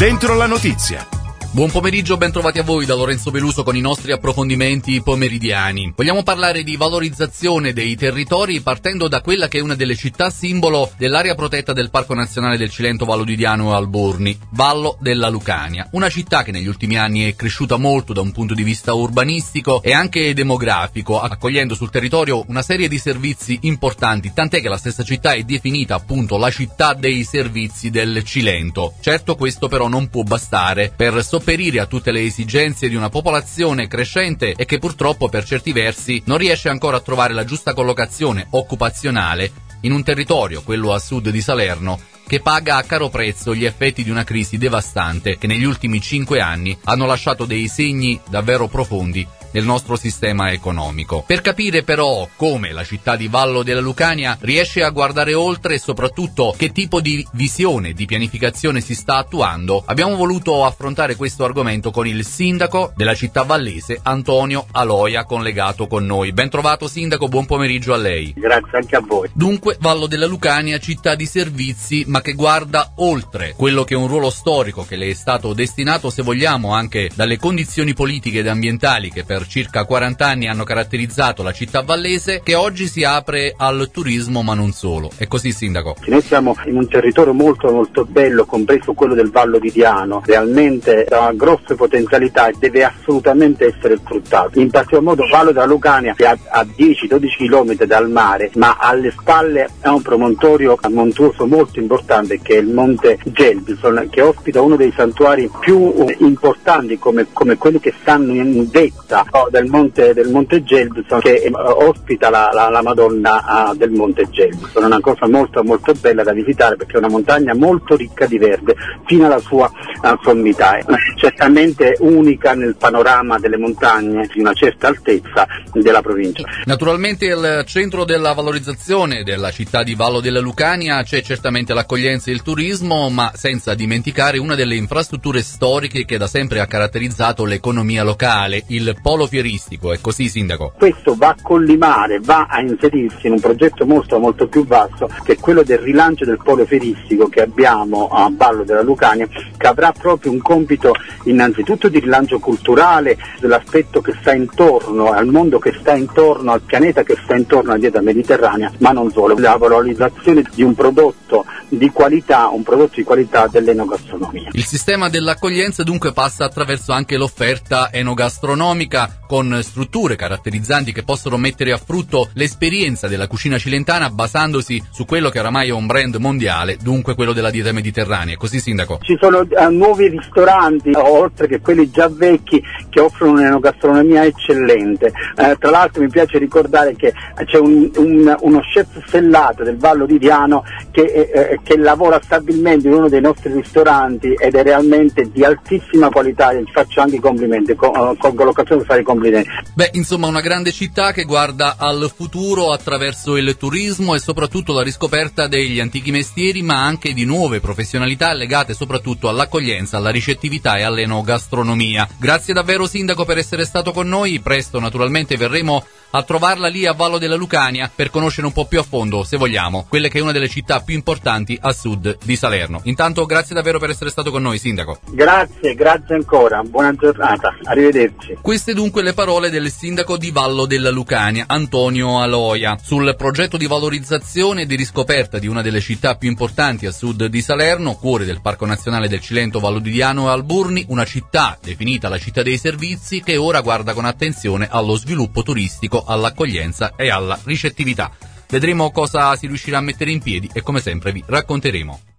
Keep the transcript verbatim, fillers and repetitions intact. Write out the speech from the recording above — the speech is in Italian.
Dentro la notizia. Buon pomeriggio, ben trovati a voi da Lorenzo Peluso con i nostri approfondimenti pomeridiani. Vogliamo parlare di valorizzazione dei territori partendo da quella che è una delle città simbolo dell'area protetta del Parco Nazionale del Cilento Vallo di Diano e Alburni, Vallo della Lucania. Una città che negli ultimi anni è cresciuta molto da un punto di vista urbanistico e anche demografico, accogliendo sul territorio una serie di servizi importanti, tant'è che la stessa città è definita appunto la città dei servizi del Cilento. Certo, questo però non può bastare per sopperire a tutte le esigenze di una popolazione crescente e che purtroppo per certi versi non riesce ancora a trovare la giusta collocazione occupazionale in un territorio, quello a sud di Salerno, che paga a caro prezzo gli effetti di una crisi devastante che negli ultimi cinque anni hanno lasciato dei segni davvero profondi nel nostro sistema economico. Per capire però come la città di Vallo della Lucania riesce a guardare oltre e soprattutto che tipo di visione, di pianificazione si sta attuando, abbiamo voluto affrontare questo argomento con il sindaco della città vallese, Antonio Aloia, collegato con noi. Ben trovato sindaco, buon pomeriggio a lei. Grazie anche a voi. Dunque, Vallo della Lucania, città di servizi, ma che guarda oltre quello che è un ruolo storico che le è stato destinato, se vogliamo, anche dalle condizioni politiche ed ambientali che per circa quaranta anni hanno caratterizzato la città vallese, che oggi si apre al turismo ma non solo. È così, sindaco? Noi siamo in un territorio molto molto bello, compreso quello del Vallo di Diano, realmente ha grosse potenzialità e deve assolutamente essere sfruttato. In particolar modo Vallo della Lucania che a dieci dodici chilometri dal mare, ma alle spalle ha un promontorio montuoso molto importante che è il Monte Gelbison, che ospita uno dei santuari più importanti come, come quelli che stanno in vetta del monte, del monte Gelbison, che ospita la, la, la Madonna uh, del Monte Gelbison. È una cosa molto molto bella da visitare perché è una montagna molto ricca di verde fino alla sua uh, sommità, è certamente unica nel panorama delle montagne di una certa altezza della provincia. Naturalmente al centro della valorizzazione della città di Vallo della Lucania c'è certamente l'accoglienza e il turismo, ma senza dimenticare una delle infrastrutture storiche che da sempre ha caratterizzato l'economia locale, il polo fieristico. È così, sindaco? Questo va a collimare, va a inserirsi in un progetto molto molto più vasto, che è quello del rilancio del polo fieristico che abbiamo a Vallo della Lucania, che avrà proprio un compito innanzitutto di rilancio culturale dell'aspetto che sta intorno al mondo, che sta intorno al pianeta, che sta intorno alla dieta mediterranea, ma non solo, la valorizzazione di un prodotto di qualità, un prodotto di qualità dell'enogastronomia. Il sistema dell'accoglienza dunque passa attraverso anche l'offerta enogastronomica, con strutture caratterizzanti che possono mettere a frutto l'esperienza della cucina cilentana basandosi su quello che oramai è un brand mondiale, dunque quello della dieta mediterranea. Così, sindaco? Ci sono uh, nuovi ristoranti, oltre che quelli già vecchi, che offrono un'enogastronomia eccellente. Uh, tra l'altro mi piace ricordare che c'è un, un, uno chef stellato del Vallo di Diano che, eh, che lavora stabilmente in uno dei nostri ristoranti ed è realmente di altissima qualità, e ci faccio anche i complimenti, con, uh, con l'occasione di fare i complimenti. Beh, insomma, una grande città che guarda al futuro attraverso il turismo e soprattutto la riscoperta degli antichi mestieri, ma anche di nuove professionalità legate soprattutto all'accoglienza, alla ricettività e all'enogastronomia. Grazie davvero, sindaco, per essere stato con noi. Presto naturalmente verremo a trovarla lì a Vallo della Lucania per conoscere un po' più a fondo, se vogliamo, quelle che è una delle città più importanti a sud di Salerno. Intanto grazie davvero per essere stato con noi, sindaco. Grazie, grazie ancora, buona giornata, arrivederci. Queste dunque le parole del sindaco di Vallo della Lucania, Antonio Aloia, sul progetto di valorizzazione e di riscoperta di una delle città più importanti a sud di Salerno, cuore del Parco Nazionale del Cilento Vallo di Diano e Alburni, una città definita la città dei servizi che ora guarda con attenzione allo sviluppo turistico, all'accoglienza e alla ricettività. Vedremo cosa si riuscirà a mettere in piedi e come sempre vi racconteremo.